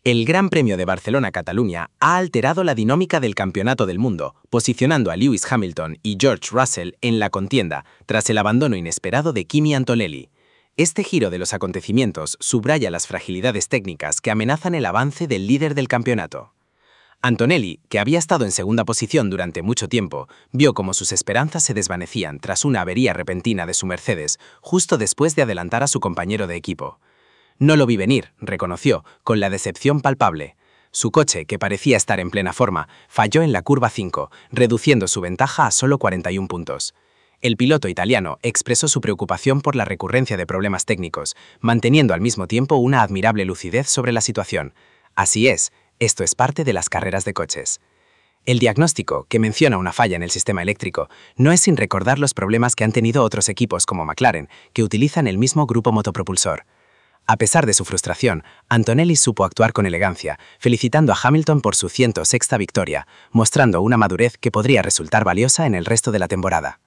El Gran Premio de Barcelona-Cataluña ha alterado la dinámica del Campeonato del Mundo, posicionando a Lewis Hamilton y George Russell en la contienda tras el abandono inesperado de Kimi Antonelli. Este giro de los acontecimientos subraya las fragilidades técnicas que amenazan el avance del líder del campeonato. Antonelli, que había estado en segunda posición durante mucho tiempo, vio cómo sus esperanzas se desvanecían tras una avería repentina de su Mercedes justo después de adelantar a su compañero de equipo. No lo vi venir, reconoció, con la decepción palpable. Su coche, que parecía estar en plena forma, falló en la curva 5, reduciendo su ventaja a solo 41 puntos. El piloto italiano expresó su preocupación por la recurrencia de problemas técnicos, manteniendo al mismo tiempo una admirable lucidez sobre la situación. Así es, esto es parte de las carreras de coches. El diagnóstico, que menciona una falla en el sistema eléctrico, no es sin recordar los problemas que han tenido otros equipos como McLaren, que utilizan el mismo grupo motopropulsor. A pesar de su frustración, Antonelli supo actuar con elegancia, felicitando a Hamilton por su 106ª victoria, mostrando una madurez que podría resultar valiosa en el resto de la temporada.